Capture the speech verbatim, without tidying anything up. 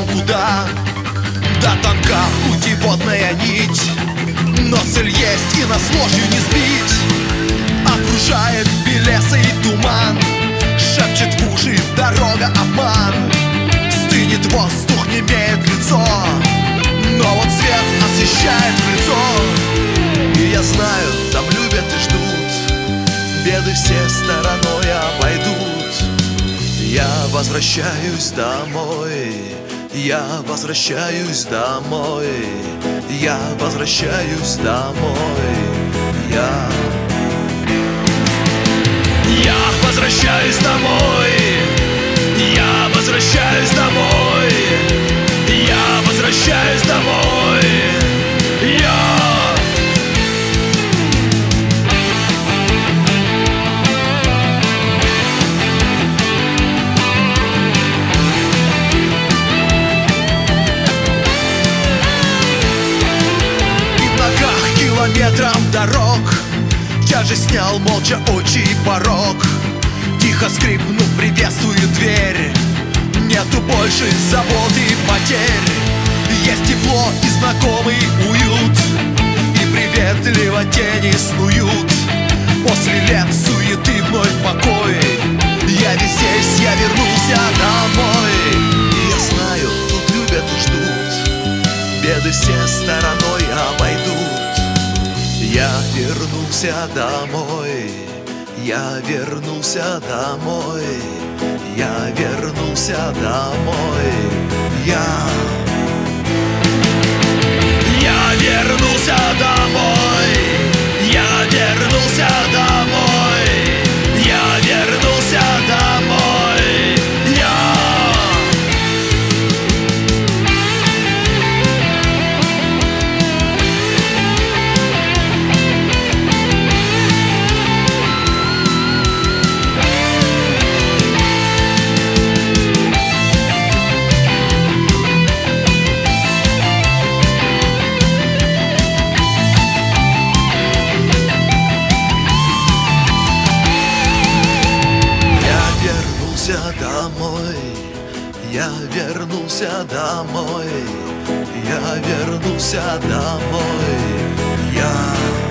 там, куда до тонка путеводная нить. Но цель есть, и нас ложью не сбить. Окружает белесый туман, шепчет в уши дорога обман. Стынет воздух, не имеет лицо, но вот свет освещает лицо. И я знаю, там любят и ждут, беды все стороной обойдут. Я возвращаюсь домой, я возвращаюсь домой, я возвращаюсь домой, я Я возвращаюсь домой, я возвращаюсь домой, я возвращаюсь домой, я километрам дорог я же снял молча очи порог. Тихо скрипнув, приветствую дверь. Нету больше забот и потерь. Есть тепло и знакомый уют, и приветливо тени снуют. После лет суеты вновь покой. Я весь здесь, я вернулся домой. И я знаю, тут любят и ждут, беды все стороной обойдут. Я вернулся домой, я вернулся домой, я вернулся домой, я Я вернулся домой, я вернулся домой, я вернулся домой, я домой, я вернулся домой, я вернулся домой, я